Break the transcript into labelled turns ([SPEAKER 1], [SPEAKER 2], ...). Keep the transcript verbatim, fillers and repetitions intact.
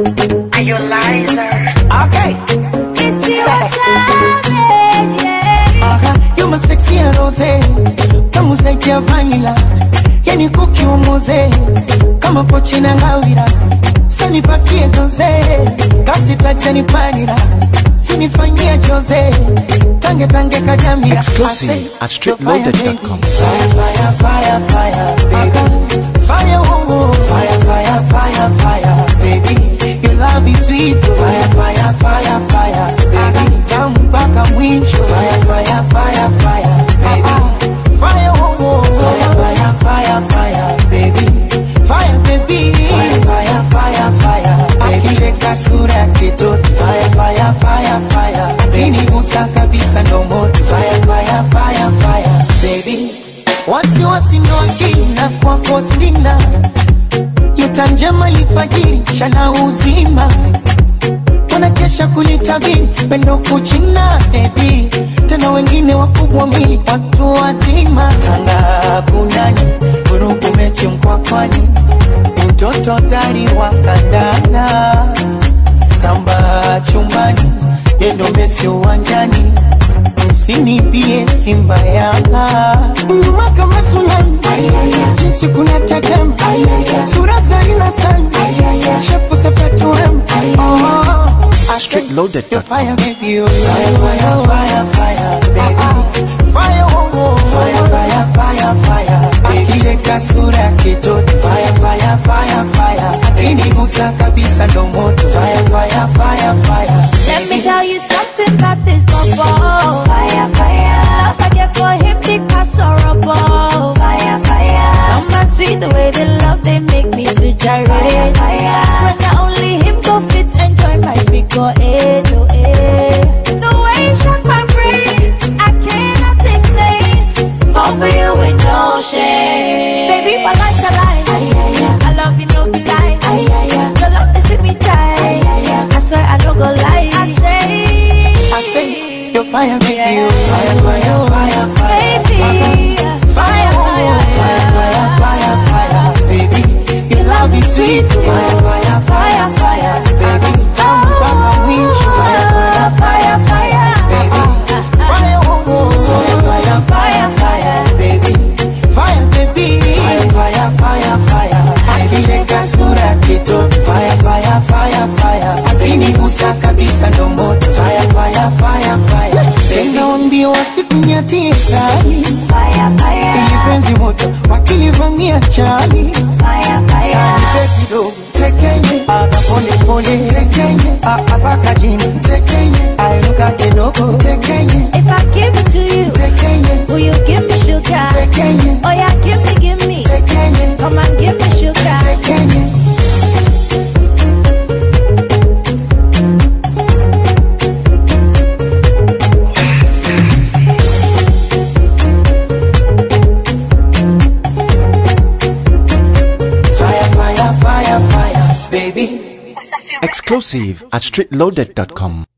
[SPEAKER 1] Are you a liar?
[SPEAKER 2] Okay.
[SPEAKER 3] It's you, savage, yeah.
[SPEAKER 2] Aha, you my sexy rose. Tamu zaidi ya vanilla. Yani kuki umoze. Kama pochi na ngawira. Sani patie doze. Kasi tajani panira. Sinifanyia jose. Tange tange kajamira.
[SPEAKER 4] Exclusive at street loaded dot com.
[SPEAKER 2] Fire, fire, fire, fire, baby. Fire, oh, oh. Fire, fire, fire, fire, baby. Your love is sweet. Fire, fire, fire, fire, baby. Tamu mpaka mwisho. Fire, fire, fire, fire, baby. Fire, oh, oh. Fire, fire, fire, fire, baby. Fire, baby. Fire, fire, fire, fire, baby. Akicheka sura ya kitoto. Fire, fire, fire, fire. Bini gusa kabisa ndo moto. Fire, fire, fire, fire, baby. Wasi wasi ndo akili na kwako sina. Yuta njema lifajiri chana uzima. Wanakesha kulitabiri pendo kuchina baby. Tena wengine wakubwa mili watu wazima. Tanga kunani urugu mechi mkwakwani. Mtoto dari wakandana. Samba chumbani yendo mesi uwanjani. Usinibie simba yanga. Nyuma kama tsunami. Jinsi kuna tetema. Sura zarina sana. Shepu sepetu rem.
[SPEAKER 4] street loaded dot com.
[SPEAKER 2] Fire, baby, oh. Fire, fire, fire, fire, baby. Fire, oh, oh. Fire, fire, fire, fire, baby. Cheka sura kitoto. Fire, fire, fire, fire. Ini musa kabisa ndo moto. Fire, fire, fire, fire.
[SPEAKER 3] Let me tell you something about this bubble. Fire, fire. Love I get for him because horrible. Fire, fire. Come and see the way they love they make me to gyrate. Fire, fire. So not only him go fit and join my figure eight to eight. The way you shock my brain, I cannot explain. Fall for you with no shame. Baby, my life's a lie. I love you, no be lie. Your love is with me tight. I swear I don't go lie. I say,
[SPEAKER 2] I say, you're fire, baby, oh. Fire, fire, fire, fire.
[SPEAKER 3] Baby, fire, fire,
[SPEAKER 2] fire, fire, fire, fire, baby. Your love is sweet. Fire, fire, fire, fire, baby. Tamu mpaka mwisho. Fire, fire, fire, fire, baby. Fire, oh, oh. Fire, fire, fire, fire, baby. Fire, baby. Fire, fire, fire, fire. Akicheka sura kitoto. Fire, fire, fire, fire. Bini gusa kabisa ndo moto. Fire, fire, fire, fire. Tena wambio wasikunyatie kali.
[SPEAKER 3] fire, fire.
[SPEAKER 2] Ili penzi moto wakilivamia chali.
[SPEAKER 3] Fire, fire.
[SPEAKER 2] Sani pekido tekenye. Aga pole pole tekenye. Apaka jini tekenye. Ainuka kidogo tekenye.
[SPEAKER 3] If I give it to you,
[SPEAKER 2] tekenye.
[SPEAKER 3] will you give me sugar?
[SPEAKER 2] Tekenye.
[SPEAKER 3] Oh yeah, give me, give me.
[SPEAKER 2] Tekenye.
[SPEAKER 3] Come and give me sugar.
[SPEAKER 2] Tekenye.
[SPEAKER 4] Exclusive at street loaded dot com.